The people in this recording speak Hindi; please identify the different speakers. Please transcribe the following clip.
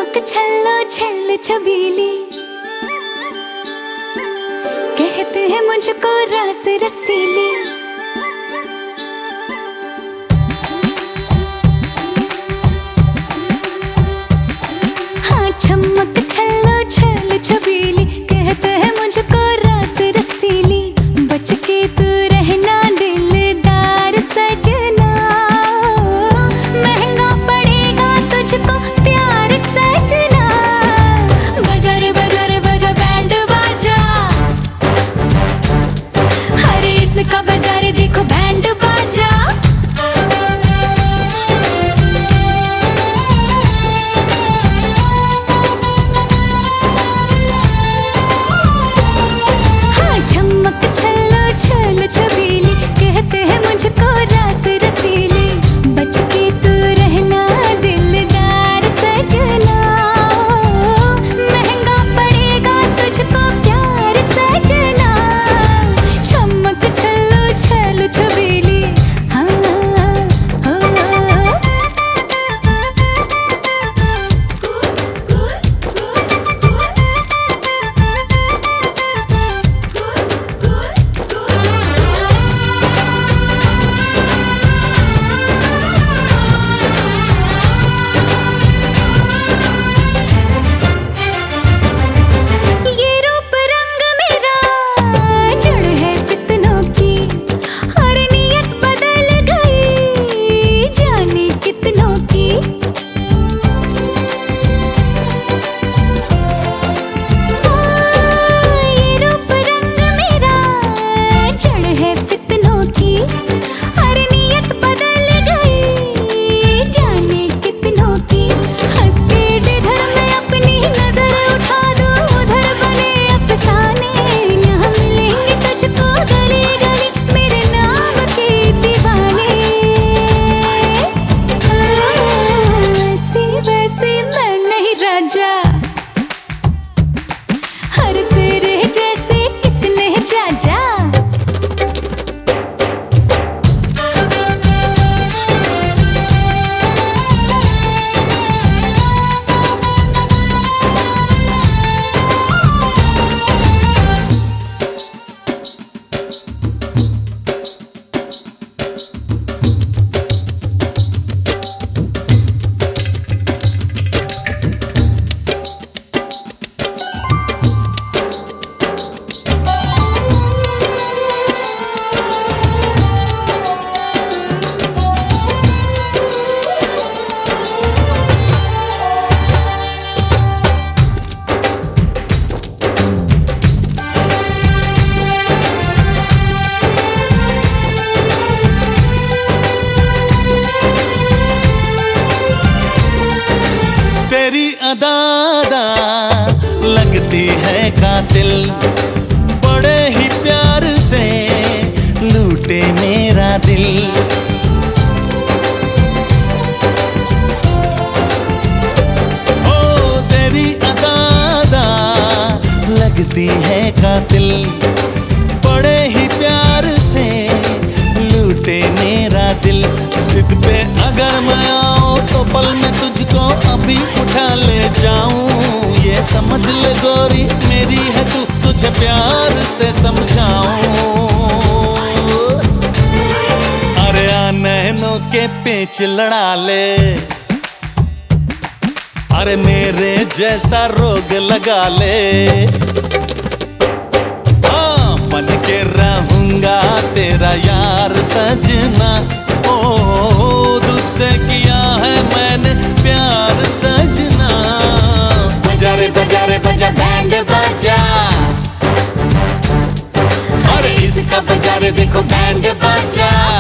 Speaker 1: चमक छल्लो छल छबीली, कहते हैं मुझको रास रसीली। हाँ चमक छल्लो छल छबीली, कहते हैं मुझको रास रसीली। बच के तू रहना दिलदार सजना, महंगा पड़ेगा तुझको प्यार सजना। बजा रे बजा रे बजा बैंड बाजा, अरे इसका बजा रे देखो बैंड बाजा। छल छबीली, कहते हैं मुझको रास रसीली। बच के तू रहना दिलदार सजना, महंगा पड़ेगा तुझको प्यार सजना। चमक छल्लो छल छबीली, हाँ हो। हर तेरे जैसे कितने जाजा,
Speaker 2: तेरी अदा लगती है कातिल, बड़े ही प्यार से लूटे मेरा दिल। ओ तेरी अदा लगती है कातिल, बड़े ही प्यार से लूटे मेरा दिल। जिद पे अगर मैं आऊं तो पल में तुझको अभी उठा ले जाऊं। ये समझ ले गोरी मेरी है तू, तुझे प्यार से समझाऊं। अरे नैनों के पेच लड़ा ले, अरे मेरे जैसा रोग लगा ले। हाँ बन के रहूंगा तेरा यार सजना, ओ तुझसे किया है मैंने प्यार सजना।
Speaker 1: बजा रे बजा रे बजा बैंड बाजा,
Speaker 2: अरे इसका बजा रे देखो बैंड बाजा।